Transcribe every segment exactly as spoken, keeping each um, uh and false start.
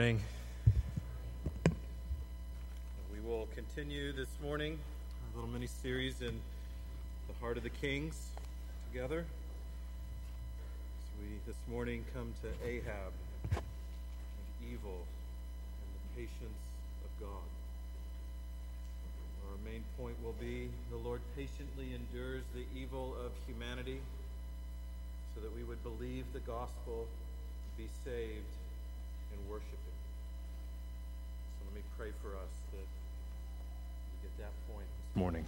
We will continue this morning a little mini-series in the Heart of the Kings together. As we this morning come to Ahab and evil and the patience of God. Our main point will be the Lord patiently endures the evil of humanity so that we would believe the gospel, be saved, and worship Him. So let me pray for us that we get that point this morning.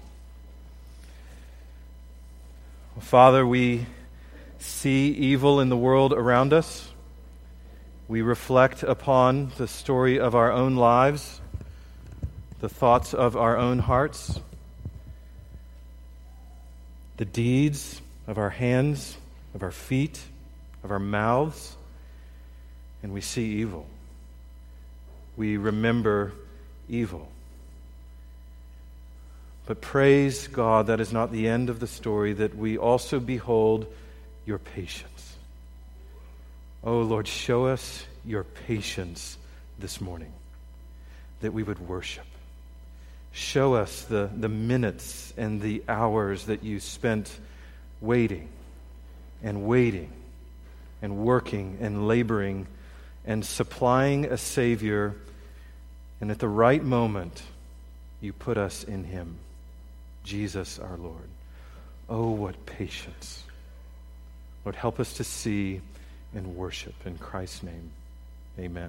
Well, Father, we see evil in the world around us. We reflect upon the story of our own lives, the thoughts of our own hearts, the deeds of our hands, of our feet, of our mouths, and we see evil. We remember evil. But praise God, that is not the end of the story, that we also behold your patience. Oh Lord, show us your patience this morning, that we would worship. Show us the, the minutes and the hours that you spent waiting and waiting and working and laboring and supplying a Savior, and at the right moment, you put us in Him, Jesus our Lord. Oh, what patience. Lord, help us to see and worship. In Christ's name, amen.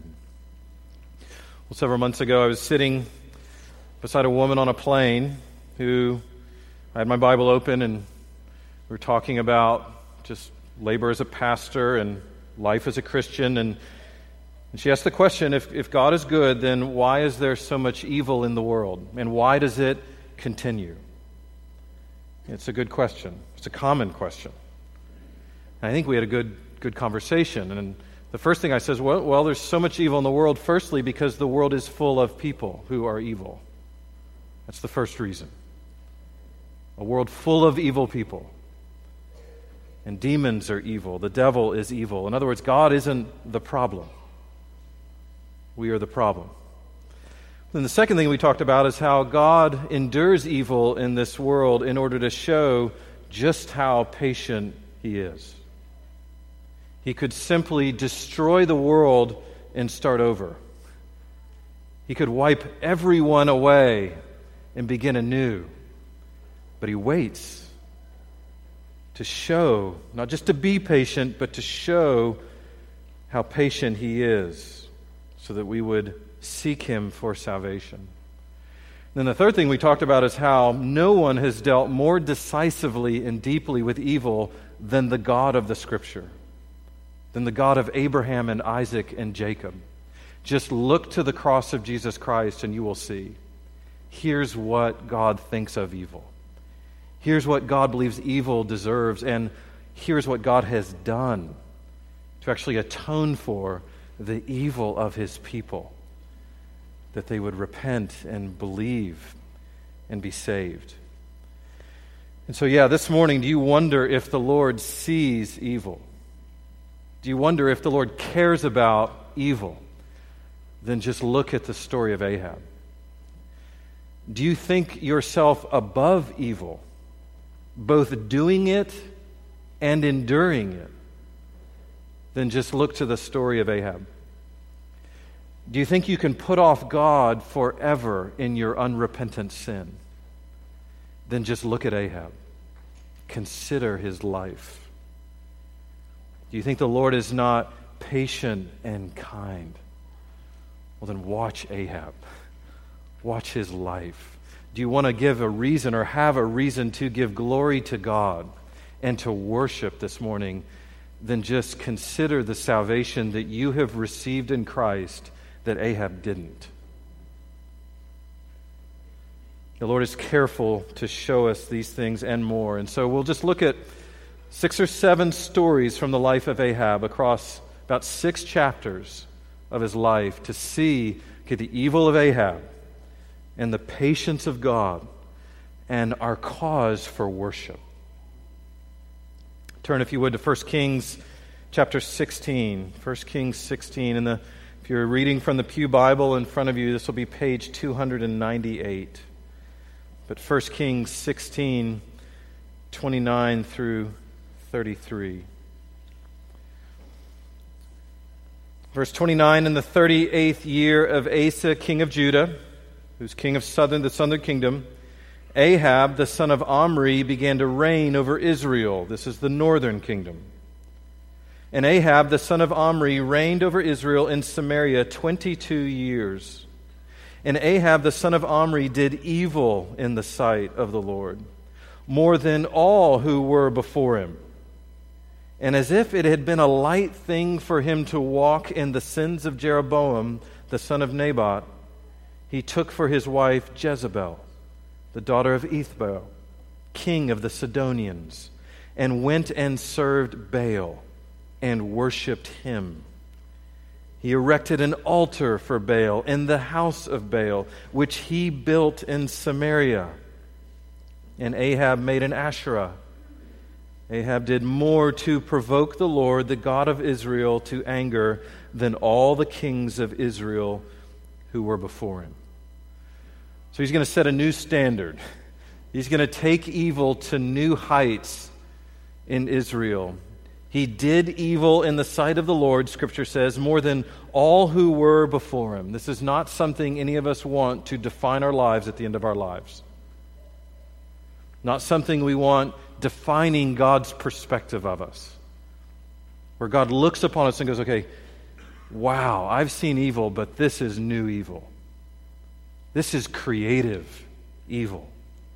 Well, several months ago, I was sitting beside a woman on a plane who, I had my Bible open, and we were talking about just labor as a pastor and life as a Christian, and And she asked the question, if, if God is good, then why is there so much evil in the world? And why does it continue? It's a good question. It's a common question. And I think we had a good good conversation. And the first thing I said is, well, well, there's so much evil in the world, firstly, because the world is full of people who are evil. That's the first reason. A world full of evil people. And demons are evil. The devil is evil. In other words, God isn't the problem. We are the problem. Then the second thing we talked about is how God endures evil in this world in order to show just how patient He is. He could simply destroy the world and start over. He could wipe everyone away and begin anew. But He waits to show, not just to be patient, but to show how patient He is, so that we would seek Him for salvation. And then the third thing we talked about is how no one has dealt more decisively and deeply with evil than the God of the Scripture, than the God of Abraham and Isaac and Jacob. Just look to the cross of Jesus Christ and you will see. Here's what God thinks of evil. Here's what God believes evil deserves, and here's what God has done to actually atone for the evil of His people, that they would repent and believe and be saved. And so, yeah, this morning, do you wonder if the Lord sees evil? Do you wonder if the Lord cares about evil? Then just look at the story of Ahab. Do you think yourself above evil, both doing it and enduring it? Then just look to the story of Ahab. Do you think you can put off God forever in your unrepentant sin? Then just look at Ahab. Consider his life. Do you think the Lord is not patient and kind? Well, then watch Ahab. Watch his life. Do you want to give a reason or have a reason to give glory to God and to worship this morning? Then just consider the salvation that you have received in Christ that Ahab didn't. The Lord is careful to show us these things and more. And so we'll just look at six or seven stories from the life of Ahab across about six chapters of his life to see okay, the evil of Ahab and the patience of God and our cause for worship. Turn, if you would, to First Kings chapter sixteen. First Kings sixteen. In the If you're reading from the Pew Bible in front of you, this will be page two ninety-eight. But First Kings sixteen, twenty-nine through thirty-three. Verse twenty-nine, in the thirty-eighth year of Asa, king of Judah, who's king of southern the southern kingdom, Ahab, the son of Omri, began to reign over Israel. This is the northern kingdom. And Ahab, the son of Omri, reigned over Israel in Samaria twenty-two years. And Ahab, the son of Omri, did evil in the sight of the Lord, more than all who were before him. And as if it had been a light thing for him to walk in the sins of Jeroboam, the son of Nebat, he took for his wife Jezebel, the daughter of Ethbaal, king of the Sidonians, and went and served Baal and worshipped him. He erected an altar for Baal in the house of Baal, which he built in Samaria. And Ahab made an Asherah. Ahab did more to provoke the Lord, the God of Israel, to anger than all the kings of Israel who were before him. So he's going to set a new standard. He's going to take evil to new heights in Israel. He did evil in the sight of the Lord, Scripture says, more than all who were before him. This is not something any of us want to define our lives at the end of our lives. Not something we want defining God's perspective of us. Where God looks upon us and goes, okay, wow, I've seen evil, but this is new evil. This is creative evil.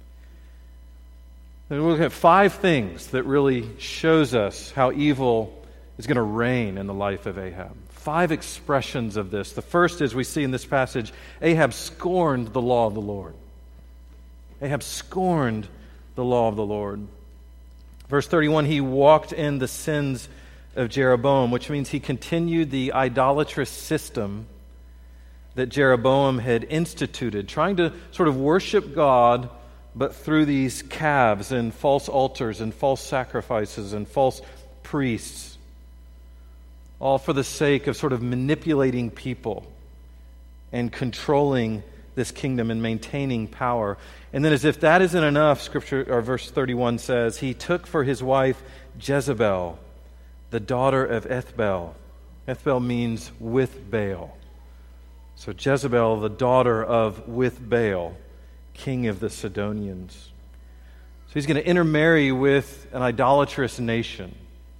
And we'll look at five things that really shows us how evil is going to reign in the life of Ahab. Five expressions of this. The first is we see in this passage, Ahab scorned the law of the Lord. Ahab scorned the law of the Lord. Verse thirty-one, he walked in the sins of Jeroboam, which means he continued the idolatrous system that Jeroboam had instituted, trying to sort of worship God, but through these calves and false altars and false sacrifices and false priests, all for the sake of sort of manipulating people and controlling this kingdom and maintaining power. And then as if that isn't enough, Scripture, or verse thirty-one says, he took for his wife Jezebel, the daughter of Ethbaal. Ethbaal means with Baal. So Jezebel, the daughter of with Baal, king of the Sidonians. So he's going to intermarry with an idolatrous nation,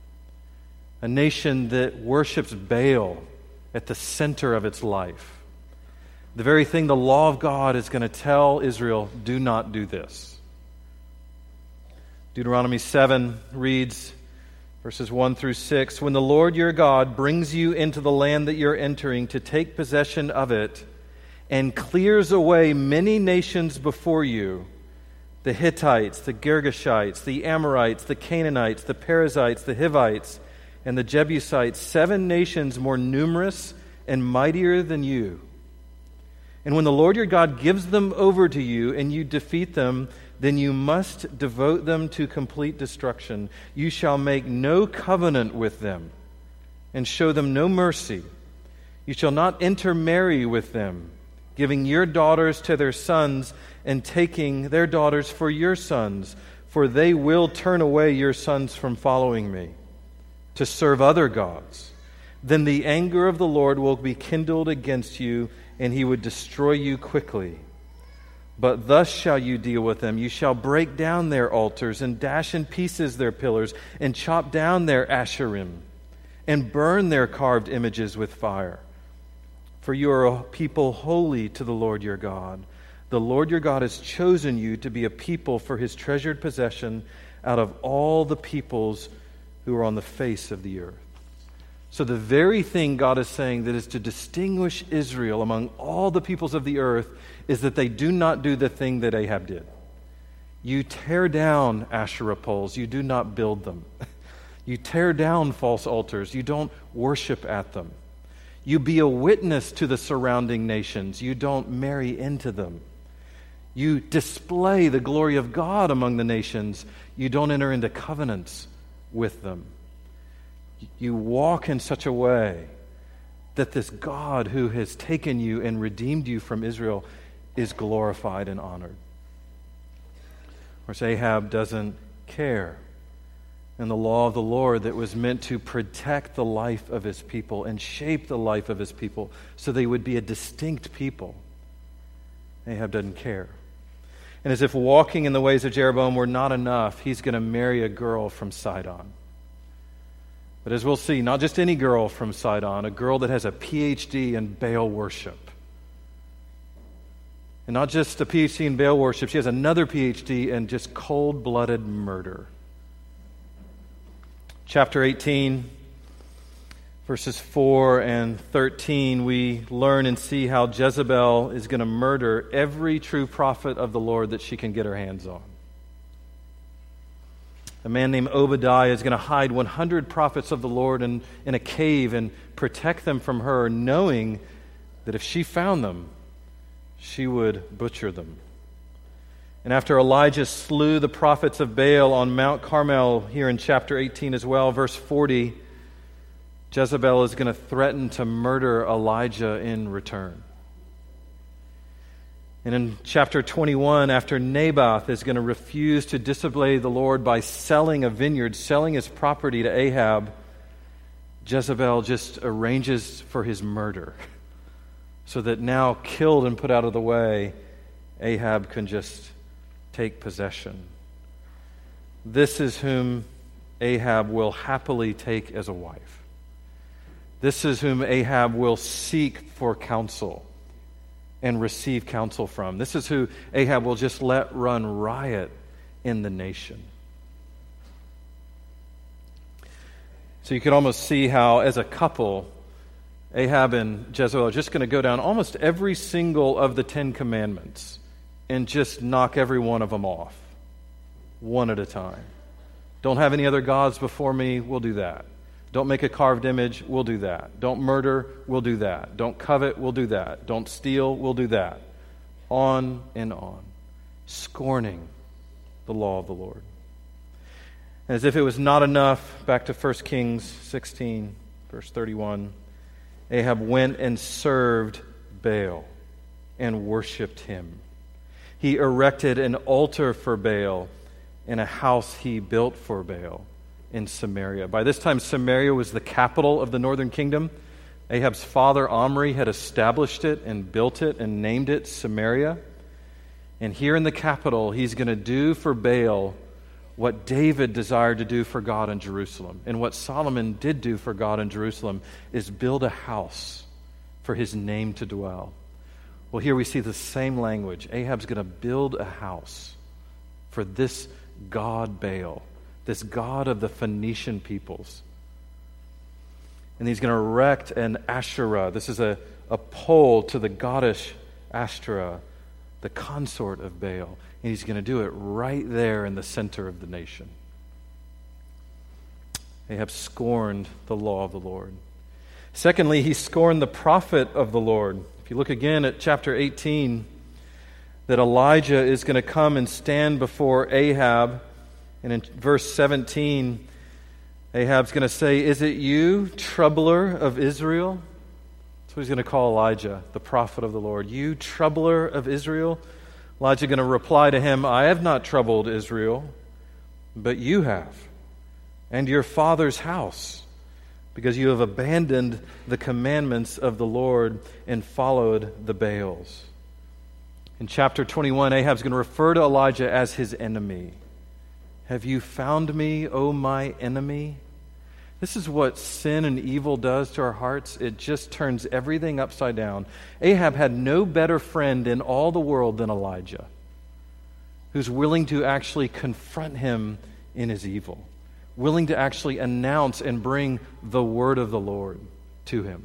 a nation that worships Baal at the center of its life. The very thing the law of God is going to tell Israel, do not do this. Deuteronomy seven reads, verses one through six, when the Lord your God brings you into the land that you're entering to take possession of it, and clears away many nations before you, the Hittites, the Girgashites, the Amorites, the Canaanites, the Perizzites, the Hivites, and the Jebusites, seven nations more numerous and mightier than you. And when the Lord your God gives them over to you and you defeat them, then you must devote them to complete destruction. You shall make no covenant with them and show them no mercy. You shall not intermarry with them, giving your daughters to their sons and taking their daughters for your sons, for they will turn away your sons from following me to serve other gods. Then the anger of the Lord will be kindled against you, and he would destroy you quickly. But thus shall you deal with them. You shall break down their altars and dash in pieces their pillars and chop down their asherim and burn their carved images with fire. For you are a people holy to the Lord your God. The Lord your God has chosen you to be a people for his treasured possession out of all the peoples who are on the face of the earth. So the very thing God is saying that is to distinguish Israel among all the peoples of the earth is that they do not do the thing that Ahab did. You tear down Asherah poles, you do not build them. You tear down false altars, you don't worship at them. You be a witness to the surrounding nations, you don't marry into them. You display the glory of God among the nations, you don't enter into covenants with them. You walk in such a way that this God who has taken you and redeemed you from Israel is glorified and honored. Of course, Ahab doesn't care. And the law of the Lord that was meant to protect the life of his people and shape the life of his people so they would be a distinct people. Ahab doesn't care. And as if walking in the ways of Jeroboam were not enough, he's going to marry a girl from Sidon. But as we'll see, not just any girl from Sidon, a girl that has a P H D in Baal worship. And not just a P H D in Baal worship, she has another P H D in just cold-blooded murder. Chapter eighteen, verses four and thirteen, we learn and see how Jezebel is going to murder every true prophet of the Lord that she can get her hands on. A man named Obadiah is going to hide one hundred prophets of the Lord in, in a cave and protect them from her, knowing that if she found them, she would butcher them. And after Elijah slew the prophets of Baal on Mount Carmel, here in chapter eighteen as well, verse forty, Jezebel is going to threaten to murder Elijah in return. And in chapter twenty-one, after Naboth is going to refuse to disobey the Lord by selling a vineyard, selling his property to Ahab, Jezebel just arranges for his murder so that now, killed and put out of the way, Ahab can just take possession. This is whom Ahab will happily take as a wife. This is whom Ahab will seek for counsel and receive counsel from. This is who Ahab will just let run riot in the nation. So you could almost see how, as a couple, Ahab and Jezebel are just going to go down almost every single of the Ten Commandments and just knock every one of them off, one at a time. Don't have any other gods before me, we'll do that. Don't make a carved image, we'll do that. Don't murder, we'll do that. Don't covet, we'll do that. Don't steal, we'll do that. On and on, scorning the law of the Lord. As if it was not enough, back to First Kings sixteen, verse thirty-one, Ahab went and served Baal and worshipped him. He erected an altar for Baal in a house he built for Baal in Samaria. By this time, Samaria was the capital of the northern kingdom. Ahab's father, Omri, had established it and built it and named it Samaria. And here in the capital, he's going to do for Baal what David desired to do for God in Jerusalem. And what Solomon did do for God in Jerusalem is build a house for his name to dwell. Well, here we see the same language. Ahab's going to build a house for this god Baal, this god of the Phoenician peoples. And he's going to erect an Asherah. This is a, a pole to the goddess Ashtoreth, the consort of Baal. And he's going to do it right there in the center of the nation. Ahab scorned the law of the Lord. Secondly, he scorned the prophet of the Lord. If you look again at chapter eighteen, that Elijah is going to come and stand before Ahab. And in verse seventeen, Ahab's going to say, "Is it you, troubler of Israel?" That's what he's going to call Elijah, the prophet of the Lord. "You, troubler of Israel?" Elijah is going to reply to him, "I have not troubled Israel, but you have, and your father's house, because you have abandoned the commandments of the Lord and followed the Baals." In chapter twenty-one, Ahab's going to refer to Elijah as his enemy. "Have you found me, O my enemy?" This is what sin and evil does to our hearts. It just turns everything upside down. Ahab had no better friend in all the world than Elijah, who's willing to actually confront him in his evil, willing to actually announce and bring the word of the Lord to him.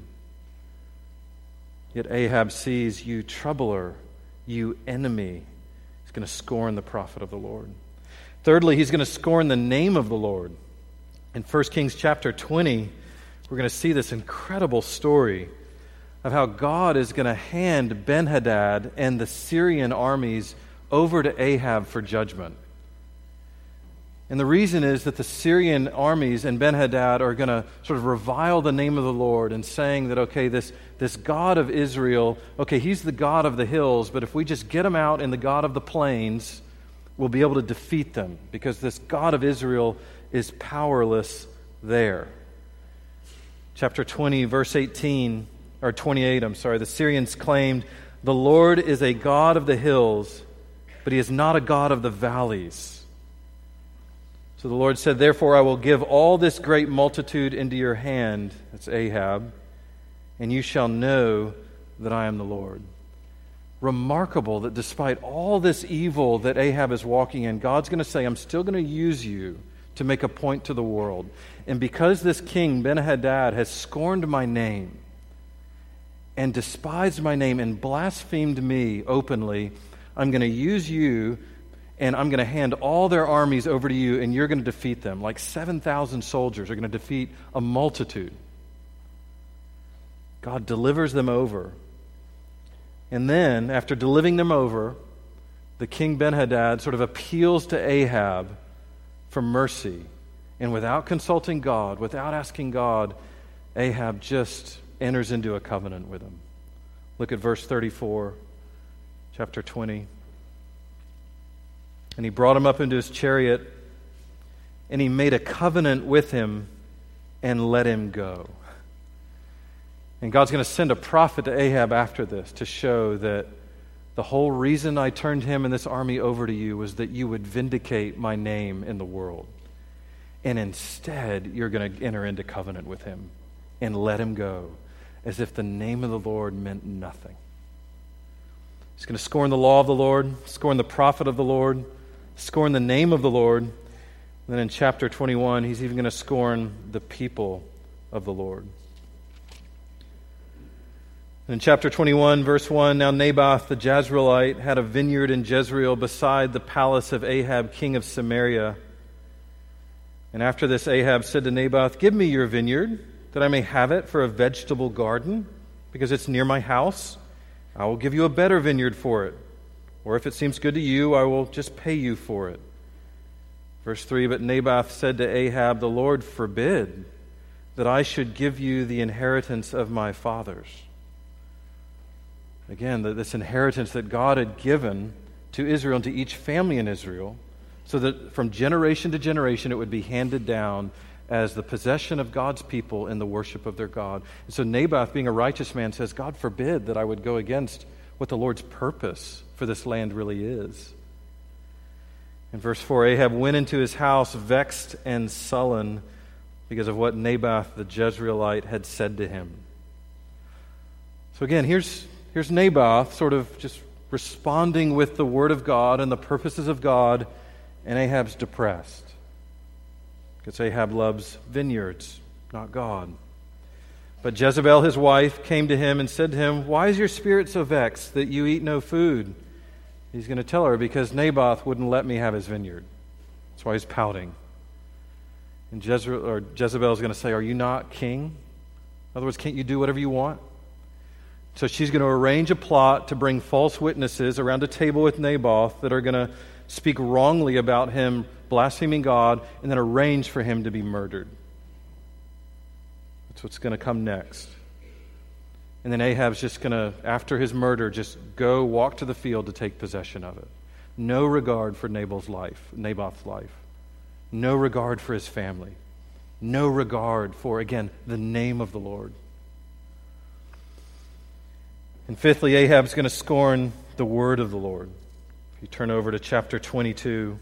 Yet Ahab sees, "You troubler, you enemy." He's going to scorn the prophet of the Lord. Thirdly, he's going to scorn the name of the Lord. In First Kings chapter twenty, we're going to see this incredible story of how God is going to hand Ben-Hadad and the Syrian armies over to Ahab for judgment. And the reason is that the Syrian armies and Ben-Hadad are going to sort of revile the name of the Lord and saying that, okay, this, this God of Israel, okay, he's the God of the hills, but if we just get him out in the God of the plains, we'll be able to defeat them because this God of Israel is powerless there. Chapter twenty, verse eighteen, or twenty-eight, I'm sorry, the Syrians claimed, the Lord is a God of the hills, but he is not a God of the valleys. So the Lord said, therefore I will give all this great multitude into your hand, that's Ahab, and you shall know that I am the Lord. Remarkable that despite all this evil that Ahab is walking in, God's going to say, I'm still going to use you to make a point to the world. And because this king, Ben-Hadad, has scorned my name and despised my name and blasphemed me openly, I'm going to use you and I'm going to hand all their armies over to you, and you're going to defeat them. Like seven thousand soldiers are going to defeat a multitude. God delivers them over. And then, after delivering them over, the king Ben-Hadad sort of appeals to Ahab for mercy. And without consulting God, without asking God, Ahab just enters into a covenant with him. Look at verse thirty-four, chapter twenty. And he brought him up into his chariot, and he made a covenant with him and let him go. And God's going to send a prophet to Ahab after this to show that the whole reason I turned him and this army over to you was that you would vindicate my name in the world. And instead, you're going to enter into covenant with him and let him go, as if the name of the Lord meant nothing. He's going to scorn the law of the Lord, scorn the prophet of the Lord, scorn the name of the Lord. And then in chapter twenty-one, he's even going to scorn the people of the Lord. In chapter twenty-one, verse one, now Naboth the Jezreelite had a vineyard in Jezreel beside the palace of Ahab, king of Samaria. And after this, Ahab said to Naboth, give me your vineyard, that I may have it for a vegetable garden, because it's near my house. I will give you a better vineyard for it. Or if it seems good to you, I will just pay you for it. Verse three, but Naboth said to Ahab, the Lord forbid that I should give you the inheritance of my fathers. Again, this inheritance that God had given to Israel and to each family in Israel, so that from generation to generation it would be handed down as the possession of God's people in the worship of their God. And so Naboth, being a righteous man, says, God forbid that I would go against what the Lord's purpose for this land really is. In verse four, Ahab went into his house vexed and sullen because of what Naboth the Jezreelite had said to him. So again, here's, here's Naboth sort of just responding with the word of God and the purposes of God, and Ahab's depressed. Because Ahab loves vineyards, not God. But Jezebel, his wife, came to him and said to him, why is your spirit so vexed that you eat no food? He's going to tell her, because Naboth wouldn't let me have his vineyard. That's why he's pouting. And Jezreel, or Jezebel is going to say, are you not king? In other words, can't you do whatever you want? So she's going to arrange a plot to bring false witnesses around a table with Naboth that are going to speak wrongly about him, blaspheming God, and then arrange for him to be murdered. That's what's going to come next. And then Ahab's just going to, after his murder, just go walk to the field to take possession of it. No regard for Nabal's life, Naboth's life. No regard for his family. No regard for, again, the name of the Lord. And fifthly, Ahab's going to scorn the word of the Lord. If you turn over to chapter twenty-two,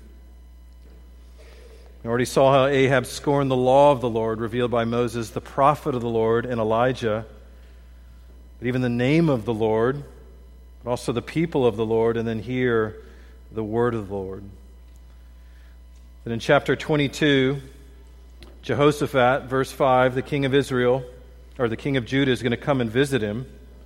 we already saw how Ahab scorned the law of the Lord revealed by Moses, the prophet of the Lord, and Elijah. But even the name of the Lord, but also the people of the Lord, and then here, the word of the Lord. Then in chapter twenty-two, Jehoshaphat, verse five, the king of Israel, or the king of Judah, is going to come and visit him.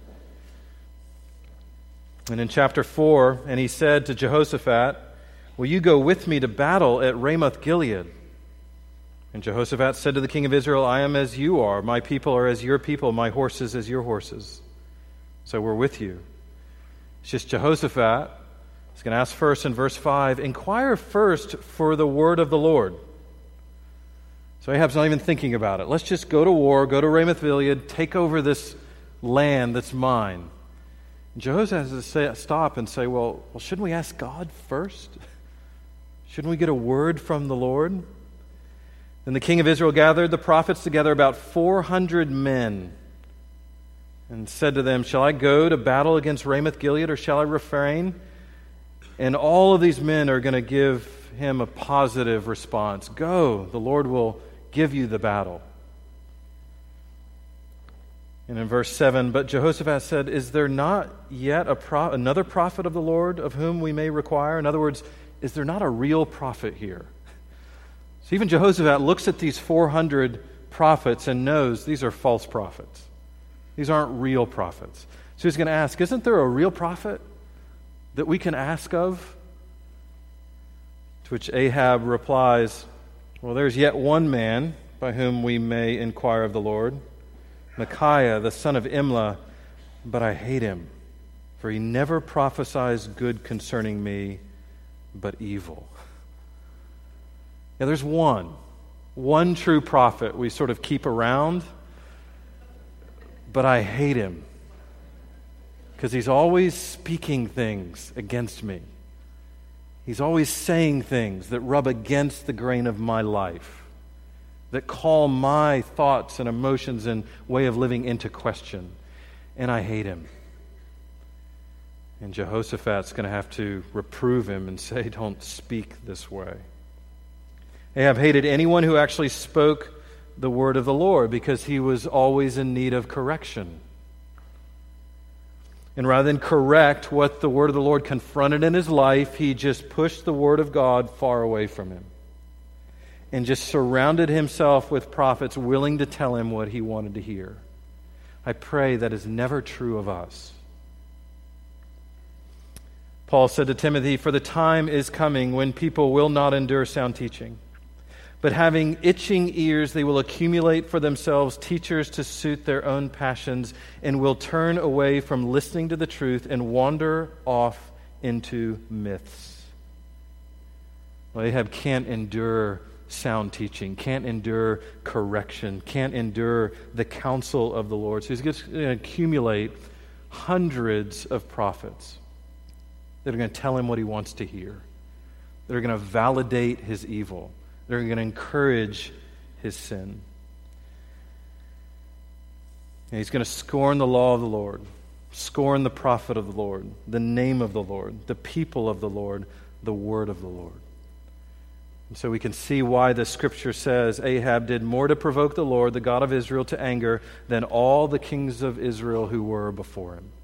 And in chapter four, and he said to Jehoshaphat, will you go with me to battle at Ramoth Gilead? And Jehoshaphat said to the king of Israel, I am as you are, my people are as your people, my horses as your horses. So we're with you. It's just Jehoshaphat He's going to ask first in verse five, inquire first for the word of the Lord. So Ahab's not even thinking about it. Let's just go to war, go to Ramoth-Gilead, take over this land that's mine. And Jehoshaphat has to say, stop and say, well, well, shouldn't we ask God first? Shouldn't we get a word from the Lord? Then the king of Israel gathered the prophets together, about four hundred men, and said to them, shall I go to battle against Ramoth-Gilead, or shall I refrain? And all of these men are going to give him a positive response. Go, the Lord will give you the battle. And in verse seven, but Jehoshaphat said, is there not yet a pro- another prophet of the Lord of whom we may require? In other words, is there not a real prophet here? So even Jehoshaphat looks at these four hundred prophets and knows these are false prophets. These aren't real prophets. So he's going to ask, isn't there a real prophet that we can ask of? To which Ahab replies, well, there's yet one man by whom we may inquire of the Lord, Micaiah, the son of Imlah, but I hate him, for he never prophesies good concerning me, but evil. Yeah, there's one, one true prophet we sort of keep around, but I hate him, because he's always speaking things against me. He's always saying things that rub against the grain of my life, that call my thoughts and emotions and way of living into question. And I hate him. And Jehoshaphat's going to have to reprove him and say, don't speak this way. Ahab hated anyone who actually spoke the word of the Lord because he was always in need of correction. And rather than correct what the word of the Lord confronted in his life, he just pushed the word of God far away from him and just surrounded himself with prophets willing to tell him what he wanted to hear. I pray that is never true of us. Paul said to Timothy, for the time is coming when people will not endure sound teaching, but having itching ears, they will accumulate for themselves teachers to suit their own passions, and will turn away from listening to the truth and wander off into myths. Well, Ahab can't endure sound teaching, can't endure correction, can't endure the counsel of the Lord. So he's going to accumulate hundreds of prophets that are going to tell him what he wants to hear, that are going to validate his evil, they're going to encourage his sin. And he's going to scorn the law of the Lord, scorn the prophet of the Lord, the name of the Lord, the people of the Lord, the word of the Lord. And so we can see why the scripture says Ahab did more to provoke the Lord, the God of Israel, to anger than all the kings of Israel who were before him.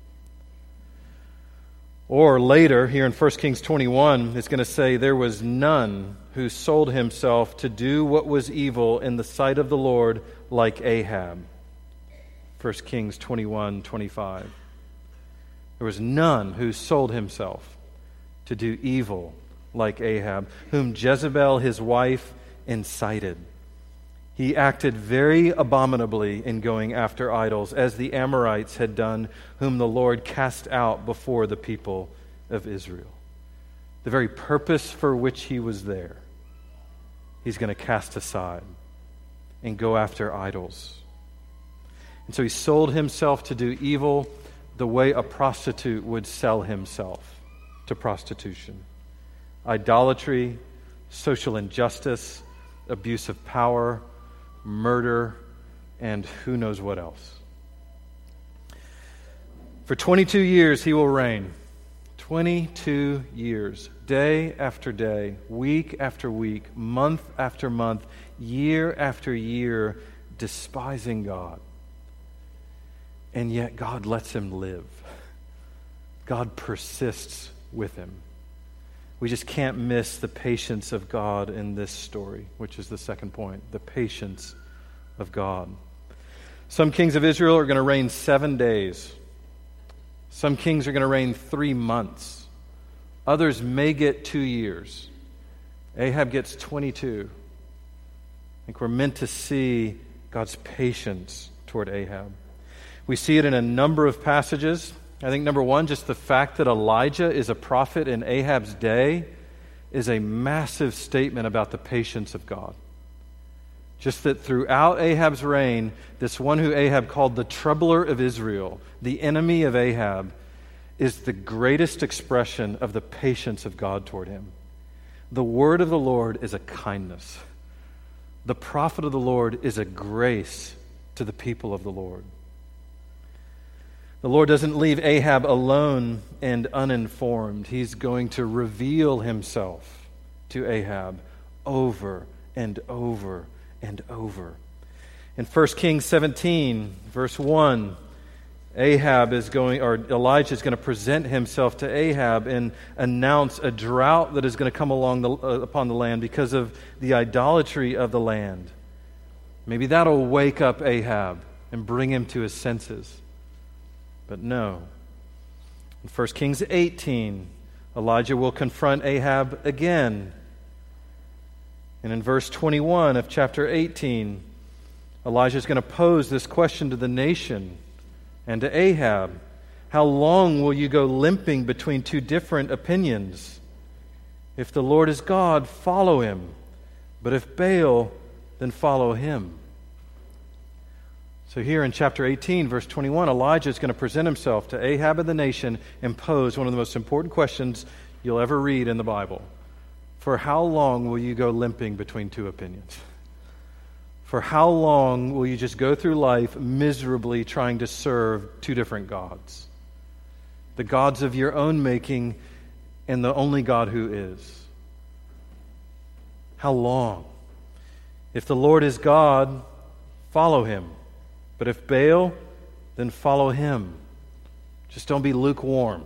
Or later, here in First Kings twenty-one, it's going to say, there was none who sold himself to do what was evil in the sight of the Lord like Ahab. First Kings twenty-one twenty-five. There was none who sold himself to do evil like Ahab, whom Jezebel his wife incited. He acted very abominably in going after idols, as the Amorites had done, whom the Lord cast out before the people of Israel. The very purpose for which he was there, he's going to cast aside and go after idols. And so he sold himself to do evil the way a prostitute would sell himself to prostitution. Idolatry, social injustice, abuse of power, murder, and who knows what else. For twenty-two years he will reign. twenty-two years, day after day, week after week, month after month, year after year, despising God. And yet God lets him live. God persists with him. We just can't miss the patience of God in this story, which is the second point, the patience of God. Some kings of Israel are going to reign seven days. Some kings are going to reign three months. Others may get two years. Ahab gets twenty-two. I think we're meant to see God's patience toward Ahab. We see it in a number of passages. I think, number one, just the fact that Elijah is a prophet in Ahab's day is a massive statement about the patience of God. Just that throughout Ahab's reign, this one who Ahab called the troubler of Israel, the enemy of Ahab, is the greatest expression of the patience of God toward him. The word of the Lord is a kindness. The prophet of the Lord is a grace to the people of the Lord. The Lord doesn't leave Ahab alone and uninformed. He's going to reveal himself to Ahab over and over and over. In First Kings seventeen, verse one, Ahab is going, or Elijah is going to present himself to Ahab and announce a drought that is going to come along the, uh, upon the land because of the idolatry of the land. Maybe that'll wake up Ahab and bring him to his senses. But no. In First Kings eighteen, Elijah will confront Ahab again. And in verse twenty-one of chapter eighteen, Elijah is going to pose this question to the nation and to Ahab. How long will you go limping between two different opinions? If the Lord is God, follow him. But if Baal, then follow him. So here in chapter eighteen, verse twenty-one, Elijah is going to present himself to Ahab and the nation and pose one of the most important questions you'll ever read in the Bible. For how long will you go limping between two opinions? For how long will you just go through life miserably trying to serve two different gods? The gods of your own making and the only God who is. How long? If the Lord is God, follow him. But if Baal, then follow him. Just don't be lukewarm.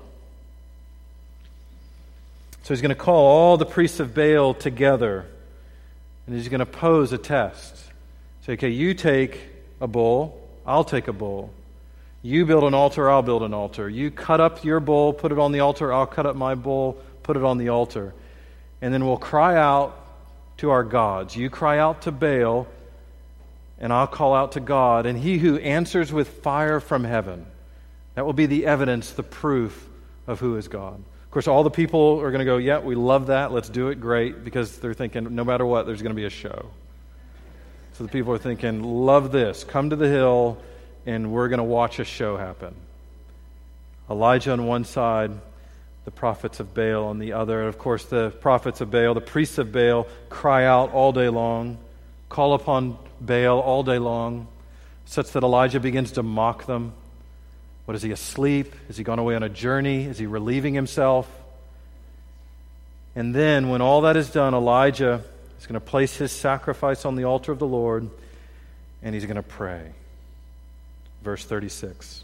So he's going to call all the priests of Baal together, and he's going to pose a test. Say, okay, you take a bull, I'll take a bull. You build an altar, I'll build an altar. You cut up your bull, put it on the altar, I'll cut up my bull, put it on the altar. And then we'll cry out to our gods. You cry out to Baal, and I'll call out to God. And he who answers with fire from heaven, that will be the evidence, the proof of who is God. Of course, all the people are going to go, yeah, we love that, let's do it, great, because they're thinking, no matter what, there's going to be a show. So the people are thinking, love this, come to the hill, and we're going to watch a show happen. Elijah on one side, the prophets of Baal on the other. And of course, the prophets of Baal, the priests of Baal, cry out all day long, call upon Baal all day long, such that Elijah begins to mock them. What, is he asleep? Has he gone away on a journey? Is he relieving himself? And then, when all that is done, Elijah is going to place his sacrifice on the altar of the Lord, and he's going to pray. Verse thirty-six.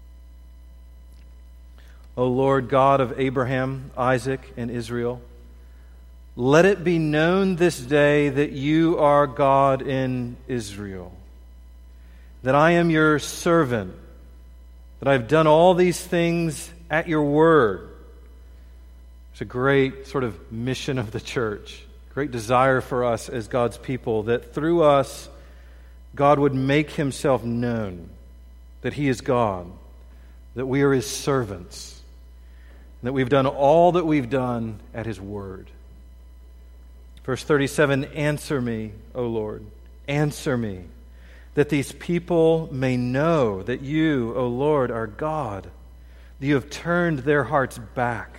O Lord God of Abraham, Isaac, and Israel, let it be known this day that you are God in Israel, that I am your servant, that I've done all these things at your word. It's a great sort of mission of the church, great desire for us as God's people, that through us, God would make himself known, that he is God, that we are his servants, and that we've done all that we've done at his word. Verse thirty-seven, answer me, O Lord, answer me, that these people may know that you, O Lord, are God, that you have turned their hearts back.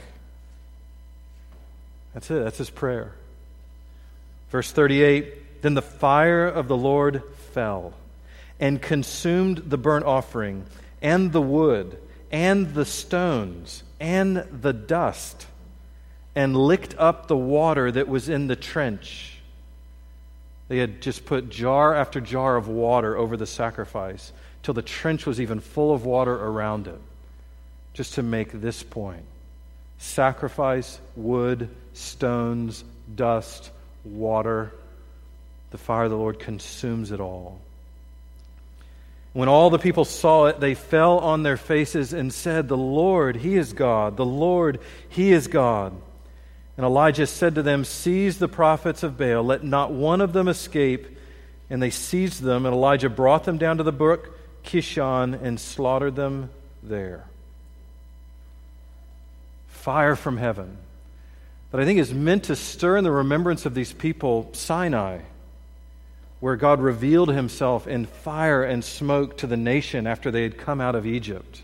That's it, that's his prayer. Verse thirty-eight, then the fire of the Lord fell and consumed the burnt offering and the wood and the stones and the dust and licked up the water that was in the trench. They had just put jar after jar of water over the sacrifice till the trench was even full of water around it, just to make this point. Sacrifice, wood, stones, dust, water. The fire of the Lord consumes it all. When all the people saw it, they fell on their faces and said, the Lord, he is God. The Lord, he is God. And Elijah said to them, seize the prophets of Baal, let not one of them escape. And they seized them, and Elijah brought them down to the brook Kishon and slaughtered them there. fire from heaven, that I think is meant to stir in the remembrance of these people Sinai, where God revealed himself in fire and smoke to the nation after they had come out of Egypt.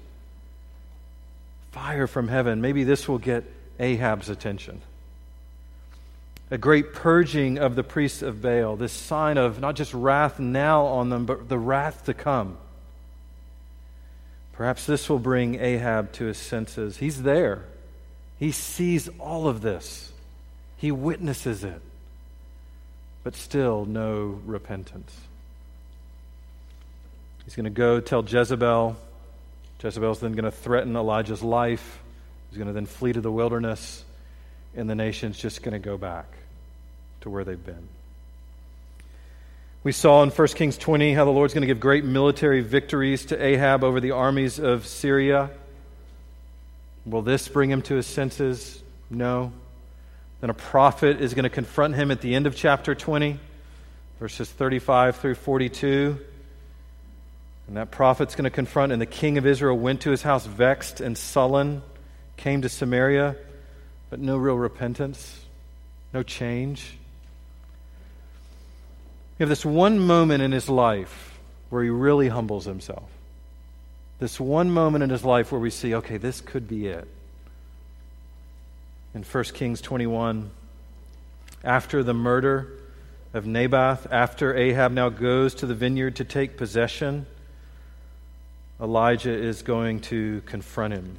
Fire from heaven. Maybe this will get Ahab's attention. A great purging of the priests of Baal, this sign of not just wrath now on them, but the wrath to come. Perhaps this will bring Ahab to his senses. He's there. He sees all of this. He witnesses it. But still, no repentance. He's going to go tell Jezebel. Jezebel's then going to threaten Elijah's life. He's going to then flee to the wilderness. And the nation's just going to go back to where they've been. We saw in First Kings twenty how the Lord's going to give great military victories to Ahab over the armies of Syria. Will this bring him to his senses? No. Then a prophet is going to confront him at the end of chapter twenty, verses thirty-five through forty-two. And that prophet's going to confront, and the king of Israel went to his house vexed and sullen, came to Samaria, but no real repentance, no change. We have this one moment in his life where he really humbles himself. This one moment in his life where we see, okay, this could be it. In First Kings twenty-one, after the murder of Naboth, after Ahab now goes to the vineyard to take possession, Elijah is going to confront him.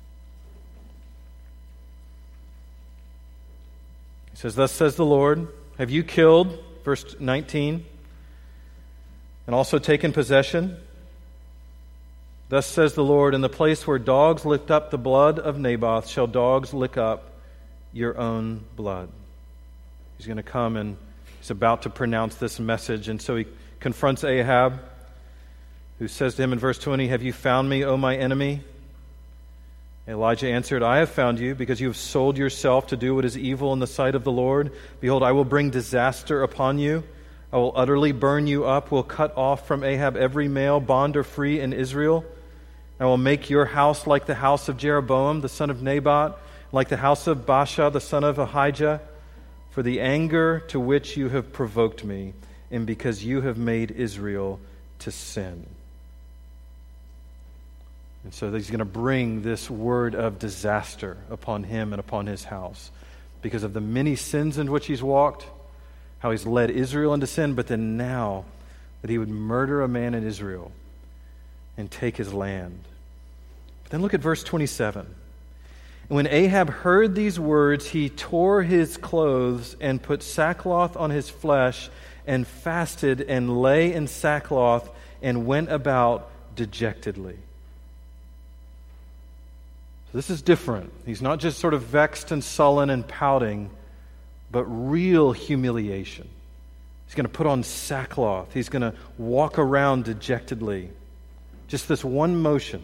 He says, "Thus says the Lord, have you killed," verse nineteen, "and also taken possession? Thus says the Lord, in the place where dogs licked up the blood of Naboth, shall dogs lick up your own blood." He's going to come and he's about to pronounce this message. And so he confronts Ahab, who says to him in verse twenty, "Have you found me, O my enemy?" Elijah answered, "I have found you, because you have sold yourself to do what is evil in the sight of the Lord. Behold, I will bring disaster upon you. I will utterly burn you up, will cut off from Ahab every male, bond or free, in Israel. I will make your house like the house of Jeroboam, the son of Nebat, like the house of Baasha, the son of Ahijah, for the anger to which you have provoked me, and because you have made Israel to sin." And so he's going to bring this word of disaster upon him and upon his house because of the many sins in which he's walked, how he's led Israel into sin, but then now that he would murder a man in Israel and take his land. But then look at verse twenty-seven. "And when Ahab heard these words, he tore his clothes and put sackcloth on his flesh and fasted and lay in sackcloth and went about dejectedly." So this is different. He's not just sort of vexed and sullen and pouting, but real humiliation. He's going to put on sackcloth. He's going to walk around dejectedly. Just this one motion.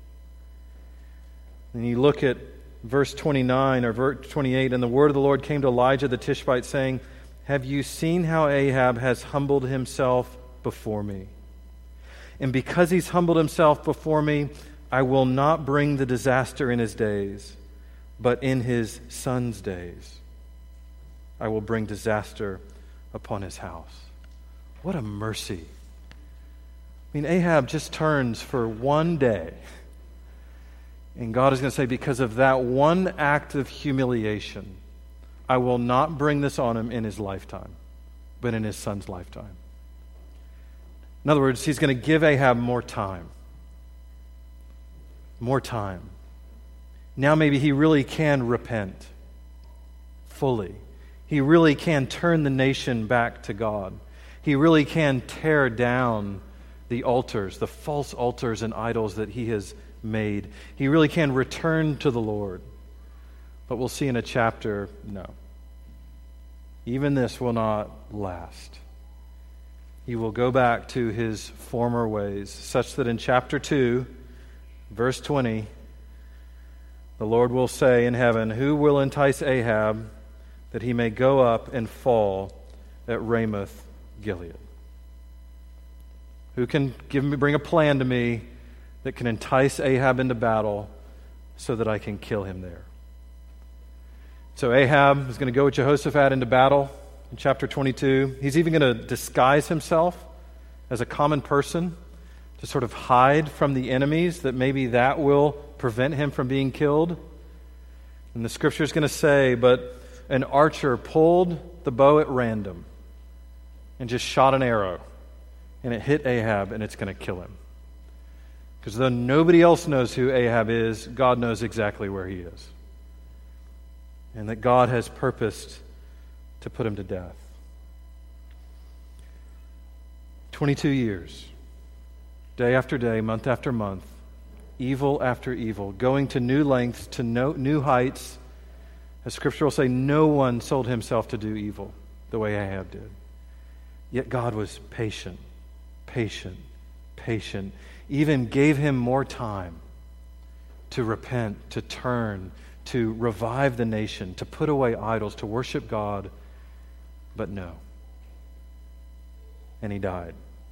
And you look at verse twenty-nine or verse twenty-eight, "And the word of the Lord came to Elijah the Tishbite, saying, Have you seen how Ahab has humbled himself before me? And because he's humbled himself before me, I will not bring the disaster in his days, but in his son's days I will bring disaster upon his house." What a mercy. I mean, Ahab just turns for one day. And God is going to say, because of that one act of humiliation, I will not bring this on him in his lifetime, but in his son's lifetime. In other words, he's going to give Ahab more time. More time. Now maybe he really can repent fully. He really can turn the nation back to God. He really can tear down the altars, the false altars and idols that he has made. He really can return to the Lord. But we'll see in a chapter, no. Even this will not last. He will go back to his former ways, such that in chapter two, verse twenty, the Lord will say in heaven, "Who will entice Ahab that he may go up and fall at Ramoth Gilead?" Who can give me, bring a plan to me that can entice Ahab into battle so that I can kill him there? So Ahab is going to go with Jehoshaphat into battle in chapter twenty-two. He's even going to disguise himself as a common person to sort of hide from the enemies, that maybe that will prevent him from being killed. And the scripture is going to say, but an archer pulled the bow at random and just shot an arrow, and it hit Ahab, and it's going to kill him. Because though nobody else knows who Ahab is, God knows exactly where he is. And that God has purposed to put him to death. twenty-two years, day after day, month after month, evil after evil, going to new lengths, to no, new heights. As Scripture will say, no one sold himself to do evil the way Ahab did. Yet God was patient, patient, patient, even gave him more time to repent, to turn, to revive the nation, to put away idols, to worship God. But no. And he died.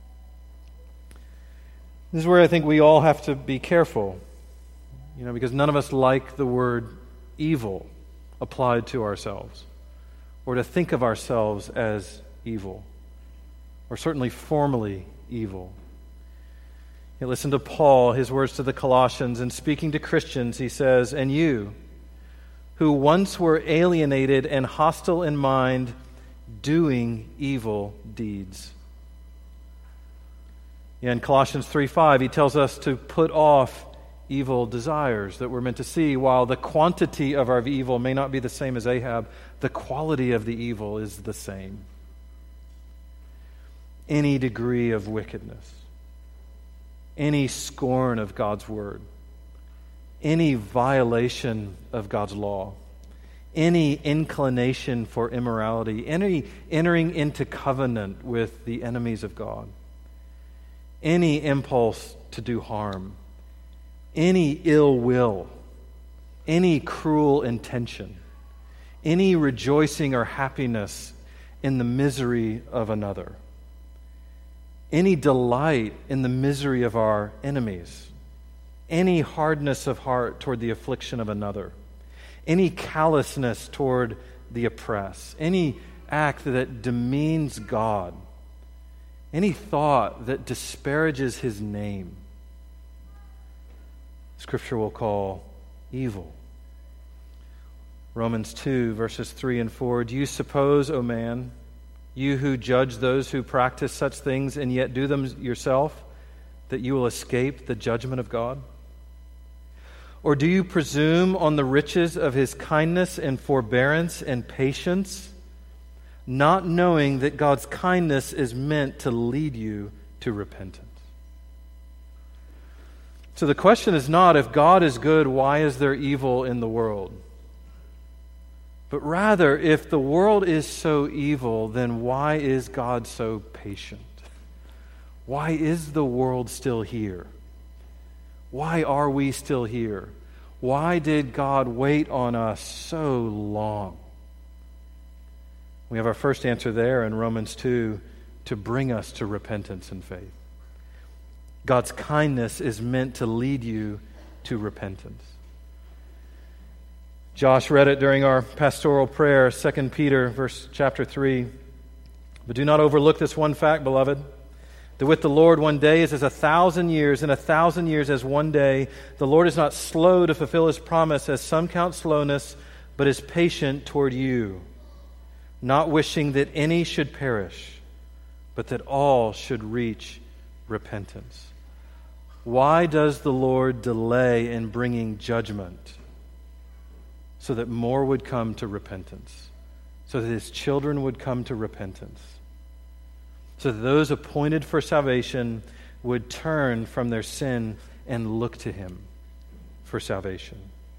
This is where I think we all have to be careful, you know, because none of us like the word evil applied to ourselves, or to think of ourselves as evil, or certainly formally evil. You listen to Paul, his words to the Colossians, and speaking to Christians, he says, "And you, who once were alienated and hostile in mind, doing evil deeds." In Colossians three five, he tells us to put off evil desires that we're meant to see. While the quantity of our evil may not be the same as Ahab, the quality of the evil is the same. Any degree of wickedness, any scorn of God's word, any violation of God's law, any inclination for immorality, any entering into covenant with the enemies of God, any impulse to do harm, any ill will, any cruel intention, any rejoicing or happiness in the misery of another, any delight in the misery of our enemies, any hardness of heart toward the affliction of another, any callousness toward the oppressed, any act that demeans God, any thought that disparages his name, Scripture will call evil. Romans two, verses three and four, "Do you suppose, O man, you who judge those who practice such things and yet do them yourself, that you will escape the judgment of God? Or do you presume on the riches of his kindness and forbearance and patience, not knowing that God's kindness is meant to lead you to repentance?" So the question is not, if God is good, why is there evil in the world? But rather, if the world is so evil, then why is God so patient? Why is the world still here? Why are we still here? Why did God wait on us so long? We have our first answer there in Romans two, to bring us to repentance and faith. God's kindness is meant to lead you to repentance. Josh read it during our pastoral prayer, Second Peter, verse chapter three. "But do not overlook this one fact, beloved, that with the Lord one day is as a thousand years, and a thousand years as one day. The Lord is not slow to fulfill his promise, as some count slowness, but is patient toward you, not wishing that any should perish, but that all should reach repentance." Why does the Lord delay in bringing judgment? So that more would come to repentance, so that his children would come to repentance, so that those appointed for salvation would turn from their sin and look to him for salvation.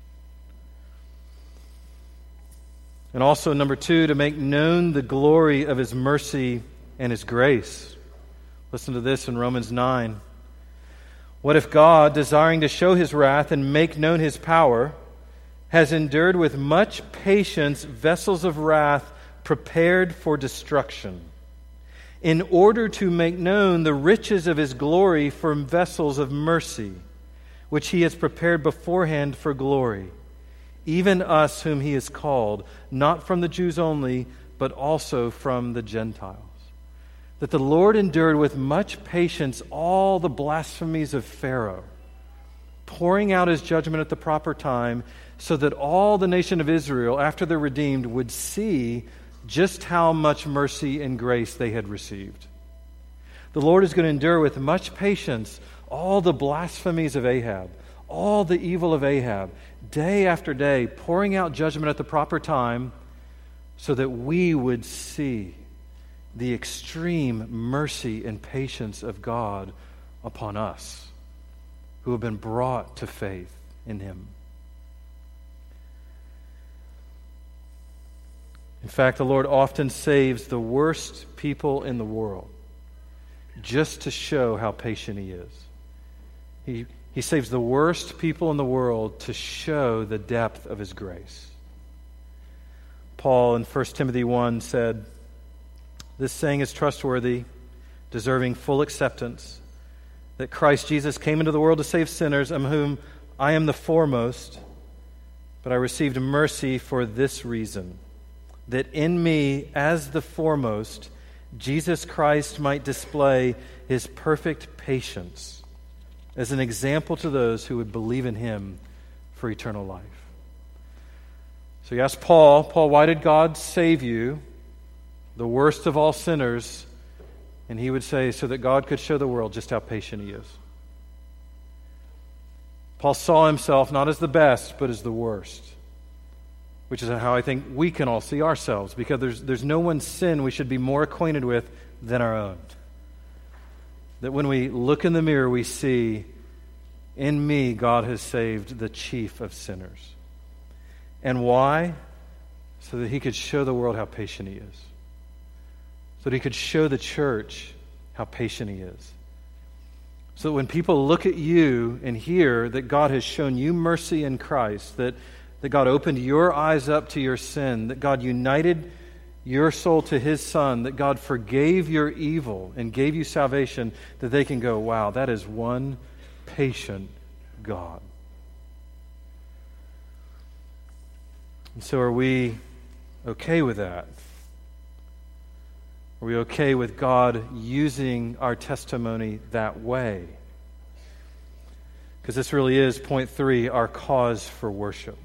And also, number two, to make known the glory of his mercy and his grace. Listen to this in Romans nine. "What if God, desiring to show his wrath and make known his power, has endured with much patience vessels of wrath prepared for destruction, in order to make known the riches of his glory for vessels of mercy, which he has prepared beforehand for glory, even us whom he has called, not from the Jews only, but also from the Gentiles. That the Lord endured with much patience all the blasphemies of Pharaoh, pouring out his judgment at the proper time, so that all the nation of Israel, after they're redeemed, would see just how much mercy and grace they had received. The Lord is going to endure with much patience all the blasphemies of Ahab, all the evil of Ahab, day after day, pouring out judgment at the proper time, so that we would see the extreme mercy and patience of God upon us, who have been brought to faith in him. In fact, the Lord often saves the worst people in the world just to show how patient he is. He, he saves the worst people in the world to show the depth of his grace. Paul in First Timothy one said, "This saying is trustworthy, deserving full acceptance, that Christ Jesus came into the world to save sinners, among whom I am the foremost, but I received mercy for this reason, that in me, as the foremost, Jesus Christ might display his perfect patience as an example to those who would believe in him for eternal life." So you ask Paul, Paul, why did God save you, the worst of all sinners? And he would say, so that God could show the world just how patient he is. Paul saw himself not as the best, but as the worst, which is how I think we can all see ourselves, because there's, there's no one sin we should be more acquainted with than our own. That when we look in the mirror, we see, in me, God has saved the chief of sinners. And why? So that he could show the world how patient he is. So that he could show the church how patient he is. So that when people look at you and hear that God has shown you mercy in Christ, that, that God opened your eyes up to your sin, that God united your soul to his Son, that God forgave your evil and gave you salvation, that they can go, wow, that is one patient God. And so are we okay with that? Are we okay with God using our testimony that way? Because this really is, point three, our cause for worship.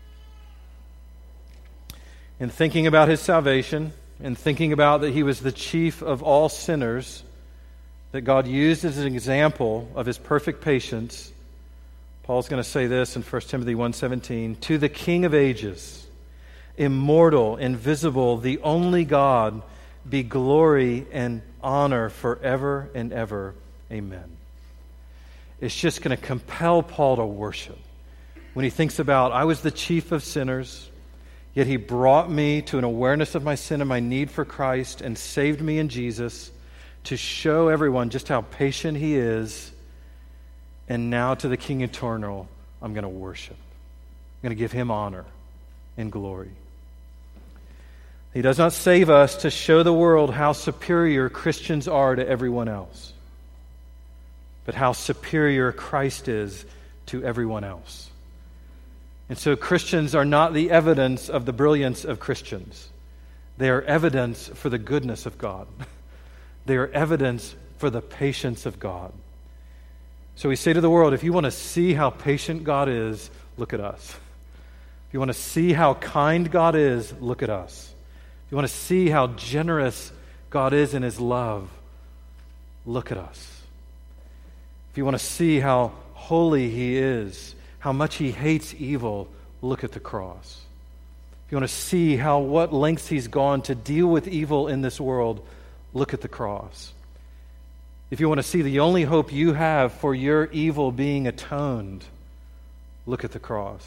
In thinking about his salvation, and thinking about that he was the chief of all sinners, that God used as an example of his perfect patience, Paul's going to say this in First Timothy one seventeen, "To the King of ages, immortal, invisible, the only God, be glory and honor forever and ever. Amen." It's just going to compel Paul to worship. When he thinks about, I was the chief of sinners, yet he brought me to an awareness of my sin and my need for Christ and saved me in Jesus to show everyone just how patient he is. And now to the King eternal, I'm going to worship. I'm going to give him honor and glory. He does not save us to show the world how superior Christians are to everyone else, but how superior Christ is to everyone else. And so Christians are not the evidence of the brilliance of Christians. They are evidence for the goodness of God. They are evidence for the patience of God. So we say to the world, if you want to see how patient God is, look at us. If you want to see how kind God is, look at us. If you want to see how generous God is in his love, look at us. If you want to see how holy he is, how much he hates evil, look at the cross. If you want to see how what lengths he's gone to deal with evil in this world, look at the cross. If you want to see the only hope you have for your evil being atoned, look at the cross.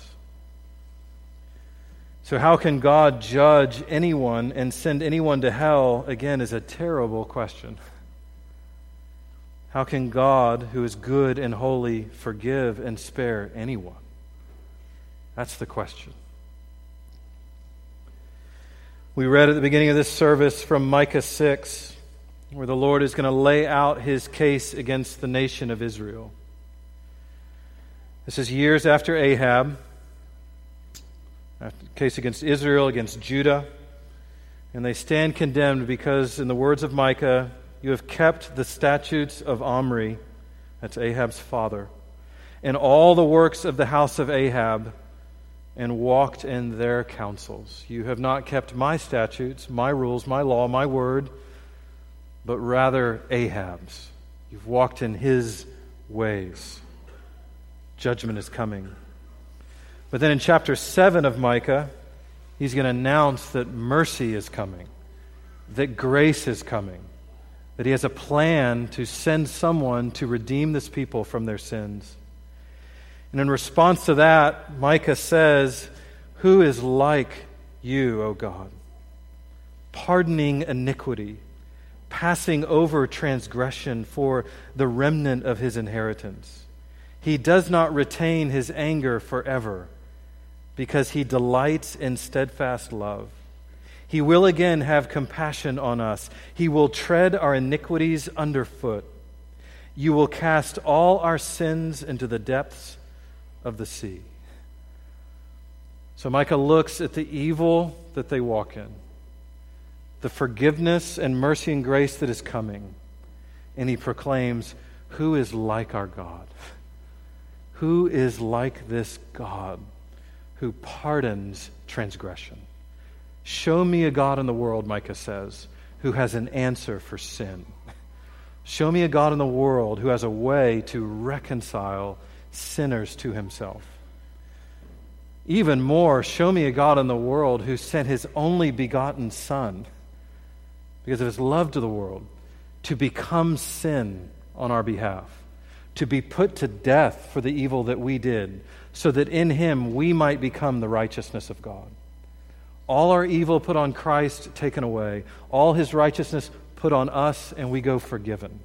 So how can God judge anyone and send anyone to hell, again, is a terrible question. How can God, who is good and holy, forgive and spare anyone? That's the question. We read at the beginning of this service from Micah six, where the Lord is going to lay out his case against the nation of Israel. This is years after Ahab. a case against Israel, against Judah. And they stand condemned because, in the words of Micah, you have kept the statutes of Omri, that's Ahab's father, and all the works of the house of Ahab, and walked in their counsels. You have not kept my statutes, my rules, my law, my word, but rather Ahab's. You've walked in his ways. Judgment is coming. But then in chapter seven of Micah, he's going to announce that mercy is coming, that grace is coming, that he has a plan to send someone to redeem this people from their sins. And in response to that, Micah says, "Who is like you, O God, pardoning iniquity, passing over transgression for the remnant of his inheritance? He does not retain his anger forever, because he delights in steadfast love. He will again have compassion on us. He will tread our iniquities underfoot. You will cast all our sins into the depths of the sea." So Micah looks at the evil that they walk in, the forgiveness and mercy and grace that is coming, and he proclaims, "Who is like our God? Who is like this God who pardons transgression? Show me a God in the world," Micah says, "who has an answer for sin. Show me a God in the world who has a way to reconcile sinners to himself. Even more, show me a God in the world who sent his only begotten Son, because of his love to the world, to become sin on our behalf, to be put to death for the evil that we did, so that in him we might become the righteousness of God. All our evil put on Christ, taken away. All his righteousness put on us, and we go forgiven."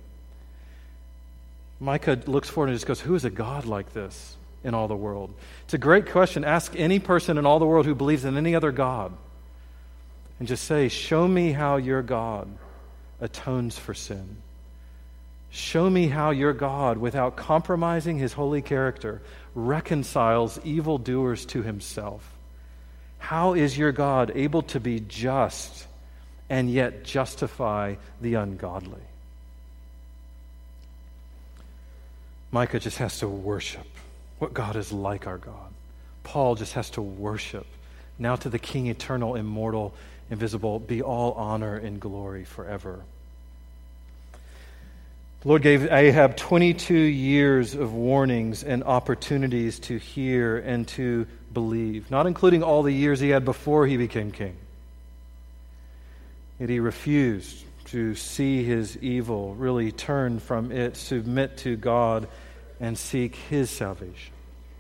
Micah looks forward and just goes, "Who is a God like this in all the world?" It's a great question. Ask any person in all the world who believes in any other God, and just say, "Show me how your God atones for sin. Show me how your God, without compromising his holy character, reconciles evildoers to himself. How is your God able to be just and yet justify the ungodly?" Micah just has to worship what God is like our God. Paul just has to worship. Now to the King, eternal, immortal, invisible, be all honor and glory forever. The Lord gave Ahab twenty-two years of warnings and opportunities to hear and to believe, not including all the years he had before he became king. Yet he refused to see his evil, really turn from it, submit to God, and seek his salvation.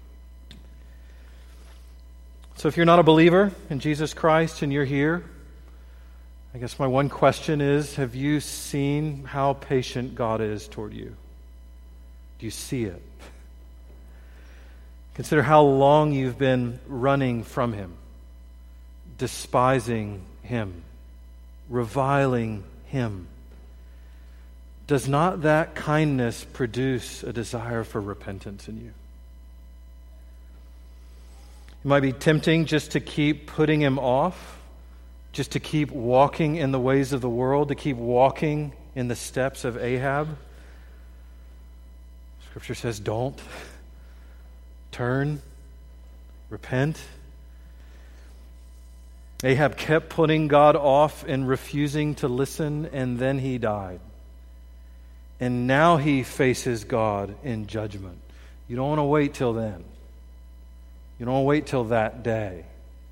So if you're not a believer in Jesus Christ and you're here, I guess my one question is, have you seen how patient God is toward you? Do you see it? Consider how long you've been running from him, despising him, reviling him. Does not that kindness produce a desire for repentance in you? It might be tempting just to keep putting him off, just to keep walking in the ways of the world, to keep walking in the steps of Ahab. Scripture says, don't. Turn. Repent. Ahab kept putting God off and refusing to listen, and then he died. And now he faces God in judgment. You don't want to wait till then. You don't want to wait till that day.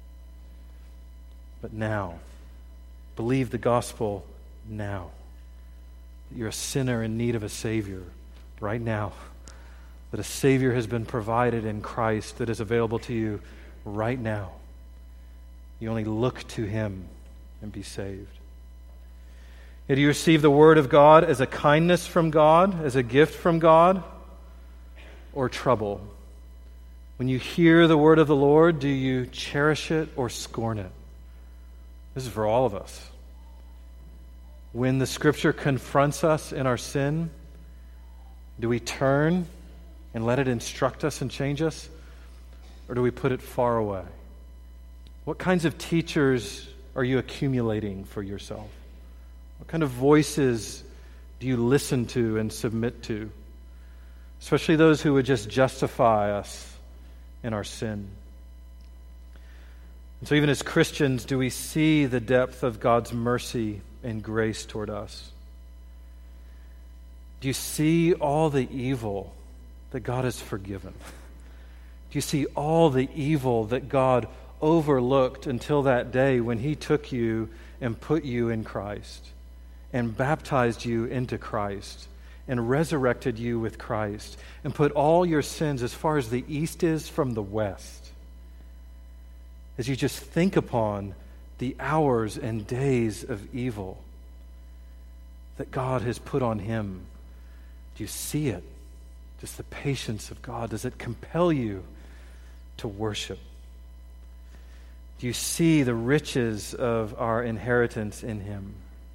But now, believe the gospel now. That you're a sinner in need of a Savior right now. That a Savior has been provided in Christ that is available to you right now. You only look to him and be saved. Do you receive the word of God as a kindness from God, as a gift from God, or trouble? When you hear the word of the Lord, do you cherish it or scorn it? This is for all of us. When the Scripture confronts us in our sin, do we turn and let it instruct us and change us, or do we put it far away? What kinds of teachers are you accumulating for yourself? What kind of voices do you listen to and submit to? Especially those who would just justify us in our sin. And so even as Christians, do we see the depth of God's mercy and grace toward us? Do you see all the evil that God has forgiven? Do you see all the evil that God overlooked until that day when He took you and put you in Christ and baptized you into Christ and resurrected you with Christ and put all your sins as far as the east is from the west? As you just think upon the hours and days of evil that God has put on Him, do you see it? Just the patience of God. Does it compel you to worship? Do you see the riches of our inheritance in Him?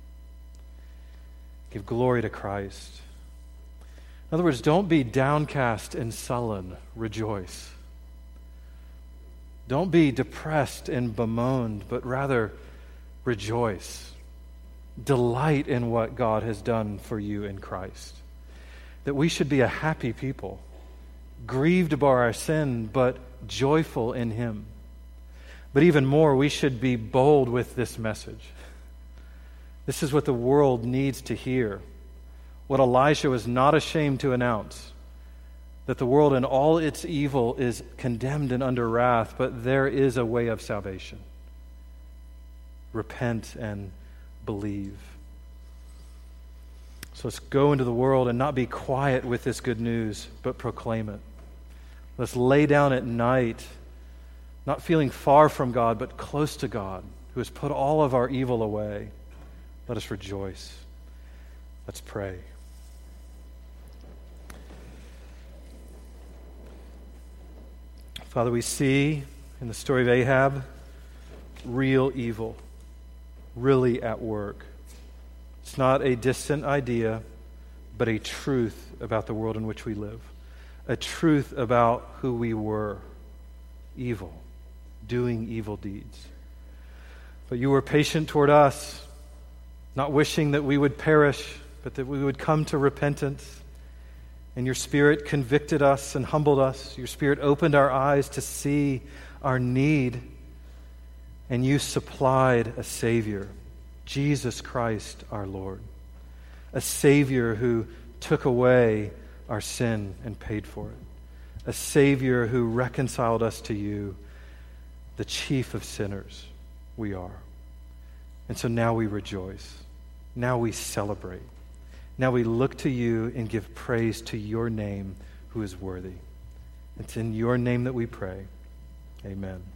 Give glory to Christ. In other words, don't be downcast and sullen. Rejoice. Don't be depressed and bemoaned, but rather rejoice. Delight in what God has done for you in Christ. That we should be a happy people, grieved by our sin, but joyful in Him. But even more, we should be bold with this message. This is what the world needs to hear. What Elisha was not ashamed to announce, that the world in all its evil is condemned and under wrath, but there is a way of salvation. Repent and believe. So let's go into the world and not be quiet with this good news, but proclaim it. Let's lay down at night, not feeling far from God, but close to God, who has put all of our evil away. Let us rejoice. Let's pray. Father, we see in the story of Ahab real evil, really at work. It's not a distant idea, but a truth about the world in which we live. A truth about who we were. Evil. Doing evil deeds. But you were patient toward us, not wishing that we would perish, but that we would come to repentance. And your Spirit convicted us and humbled us. Your Spirit opened our eyes to see our need. And you supplied a Savior, Jesus Christ our Lord. A Savior who took away our sin and paid for it. A Savior who reconciled us to you, the chief of sinners we are. And so now we rejoice. Now we celebrate. Now we look to you and give praise to your name, who is worthy. It's in your name that we pray. Amen.